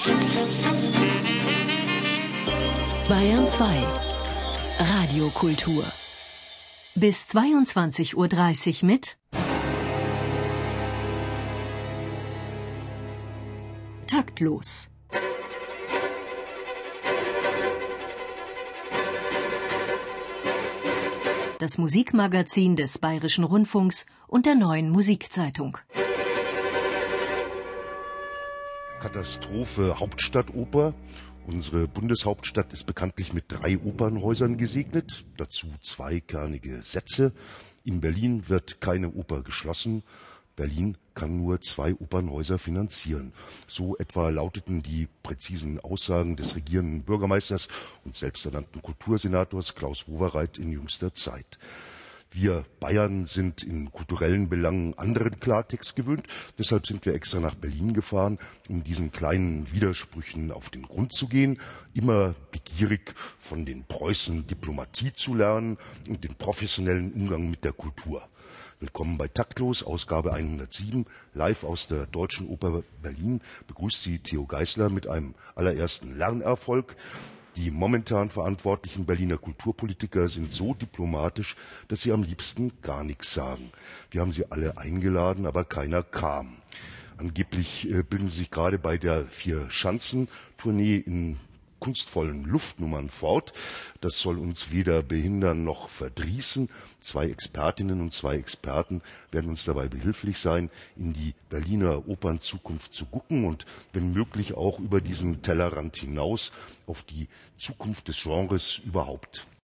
Bayern 2 Radiokultur bis 22:30 Uhr mit Taktlos. Das Musikmagazin des Bayerischen Rundfunks und der Neuen Musikzeitung. Katastrophe Hauptstadtoper. Unsere Bundeshauptstadt ist bekanntlich mit 3 Opernhäusern gesegnet, dazu 2 kernige Sätze. In Berlin wird keine Oper geschlossen. Berlin kann nur 2 Opernhäuser finanzieren. So etwa lauteten die präzisen Aussagen des regierenden Bürgermeisters und selbsternannten Kultursenators Klaus Wowereit in jüngster Zeit. Wir Bayern sind in kulturellen Belangen anderen Klartext gewöhnt. Deshalb sind wir extra nach Berlin gefahren, um diesen kleinen Widersprüchen auf den Grund zu gehen. Immer begierig von den Preußen Diplomatie zu lernen und den professionellen Umgang mit der Kultur. Willkommen bei Taktlos, Ausgabe 107, live aus der Deutschen Oper Berlin. Begrüßt Sie Theo Geisler mit einem allerersten Lernerfolg. Die momentan verantwortlichen Berliner Kulturpolitiker sind so diplomatisch, dass sie am liebsten gar nichts sagen. Wir haben sie alle eingeladen, aber keiner kam. Angeblich bilden sie sich gerade bei der 4-Schanzen-Tournee in kunstvollen Luftnummern fort. Das soll uns weder behindern noch verdrießen. 2 Expertinnen und 2 Experten werden uns dabei behilflich sein, in die Berliner Opernzukunft zu gucken und wenn möglich auch über diesen Tellerrand hinaus auf die Zukunft des Genres überhaupt.